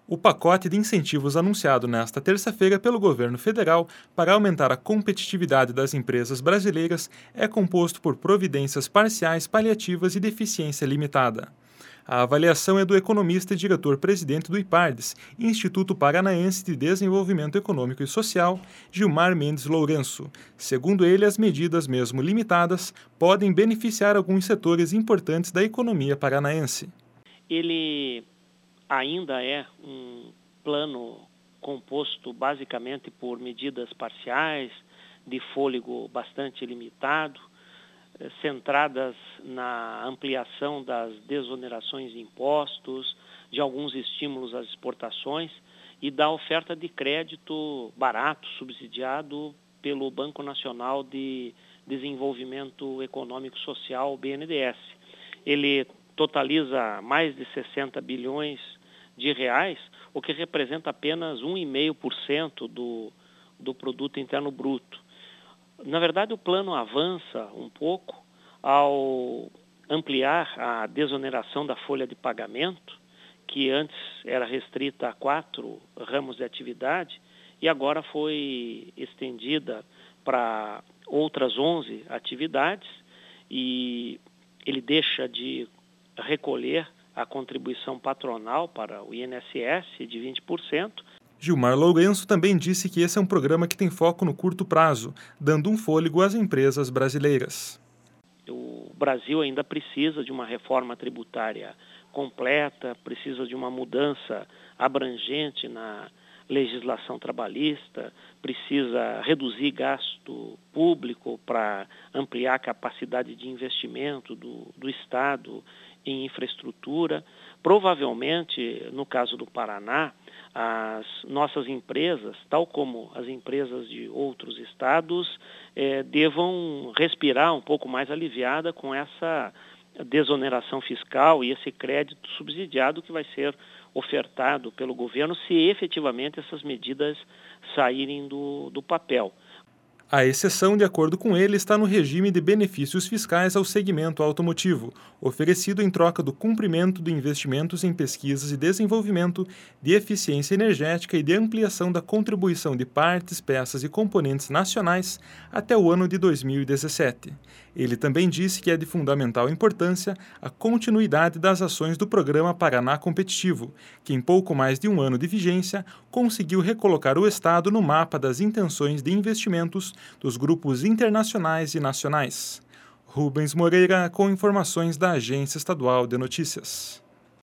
O pacote de incentivos anunciado nesta terça-feira pelo governo federal para aumentar a competitividade das empresas brasileiras é composto por providências parciais, paliativas e de eficiência limitada. A avaliação é do economista e diretor-presidente do IPARDES, Instituto Paranaense de Desenvolvimento Econômico e Social, Gilmar Mendes Lourenço. Segundo ele, as medidas, mesmo limitadas, podem beneficiar alguns setores importantes da economia paranaense. Ele ainda é um plano composto basicamente por medidas parciais, de fôlego bastante limitado, centradas na ampliação das desonerações de impostos, de alguns estímulos às exportações e da oferta de crédito barato, subsidiado pelo Banco Nacional de Desenvolvimento Econômico Social, o BNDES. Ele totaliza mais de 60 bilhões de reais, o que representa apenas 1,5% do produto interno bruto. Na verdade, o plano avança um pouco ao ampliar a desoneração da folha de pagamento, que antes era restrita a 4 ramos de atividade e agora foi estendida para outras 11 atividades, e ele deixa de recolher a contribuição patronal para o INSS de 20%. Gilmar Lourenço também disse que esse é um programa que tem foco no curto prazo, dando um fôlego às empresas brasileiras. O Brasil ainda precisa de uma reforma tributária completa, precisa de uma mudança abrangente na legislação trabalhista, precisa reduzir gasto público para ampliar a capacidade de investimento do Estado em infraestrutura. Provavelmente, no caso do Paraná, as nossas empresas, tal como as empresas de outros estados, devam respirar um pouco mais aliviada com essa desoneração fiscal e esse crédito subsidiado que vai ser ofertado pelo governo se efetivamente essas medidas saírem do papel. A exceção, de acordo com ele, está no regime de benefícios fiscais ao segmento automotivo, oferecido em troca do cumprimento de investimentos em pesquisas e desenvolvimento, de eficiência energética e de ampliação da contribuição de partes, peças e componentes nacionais até o ano de 2017. Ele também disse que é de fundamental importância a continuidade das ações do Programa Paraná Competitivo, que em pouco mais de um ano de vigência conseguiu recolocar o Estado no mapa das intenções de investimentos dos grupos internacionais e nacionais. Rubens Moreira, com informações da Agência Estadual de Notícias.